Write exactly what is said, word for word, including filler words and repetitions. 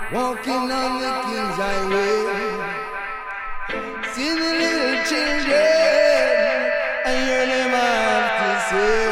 Walking on the King's Highway, see the little children, and hear them have to say.